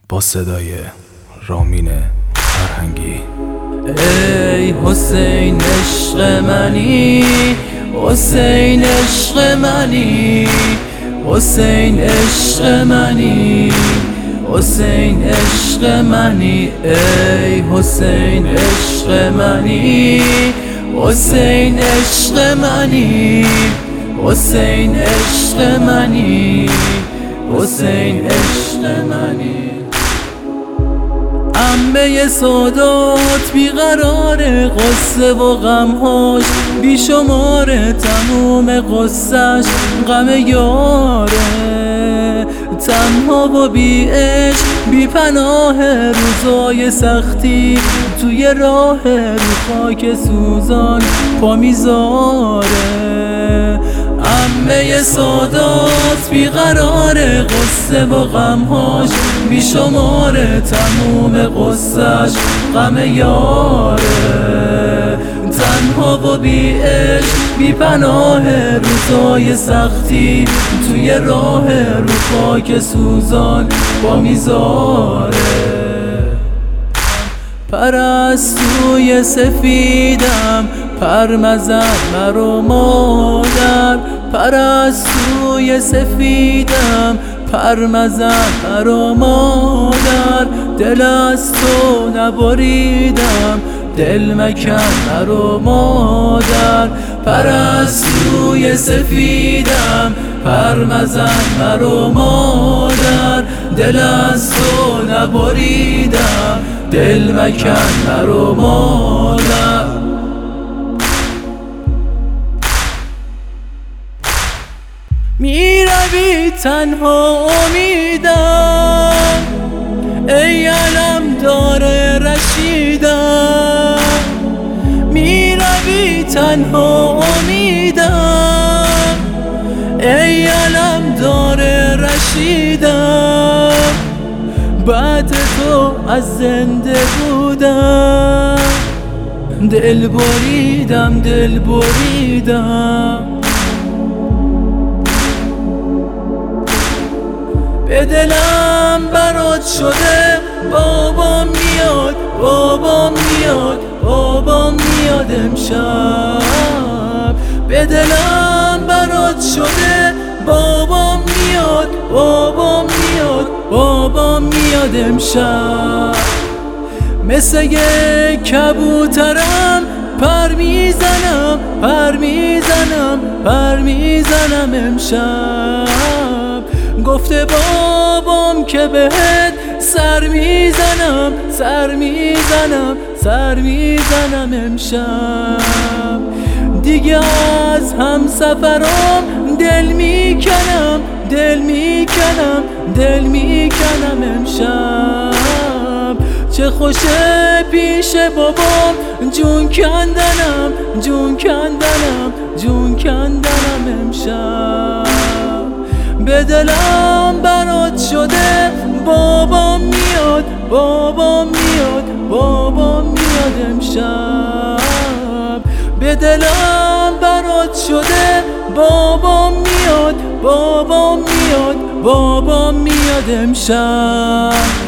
با صدای رامین فرهنگی. ای حسین عشق منی، حسین عشق منی، حسین عشق منی، حسین عشق منی، ای حسین عشق منی، حسین عشق منی، حسین عشق منی، حسین عشق منی. انبه سادات بیقرار، قصه و غمهاش بیشماره، تموم قصهش غم یاره، تنها و بی عشق بی پناه، روزای سختی توی راه، رو خاک سوزان پا میذاره. انبه سادات بیقراره، قصه و غمهاش بیشماره، تموم قصهش غم یاره، تنها و بی عشق بی پناه، روزای سختی توی راه، رو خاک سوزان با میذاره. پرستوی سفیدم پر مزن مرو مادر، پرستوی سفیدم پر مزن مرو مادر، دل از تو نبریدم دل مکن مرو مادر، پرستوی سفیدم پر مزن مرو مادر، دل از تو نبریدم دل مکن مرو مادر. میروی تنها امیدم، ای علم دار رشیدم، میروی تنها امیدم، ای علم دار رشیدم، بعد تو از زنده بودم دل بریدم دل بریدم. به دلم برات شده بابام میاد، بابام میاد، بابام میاد امشب، به دلم برات شده بابام میاد، بابام میاد، بابام میاد امشب. مثل یک کبوترم پر میزنم پر میزنم پر میزنم امشب، گفته بابام که بهت سر میزنم سر میزنم سر میزنم امشب. دیگه از همسفرام دل میکنم دل میکنم دل میکنم امشب، چه خوشه پیش بابام جون کندنم جون کندنم جون کندنم امشب. به دلم برات شده بابام میاد، بابام میاد، بابام میاد امشب، به دلم برات شده بابام میاد، بابام میاد، بابام میاد امشب.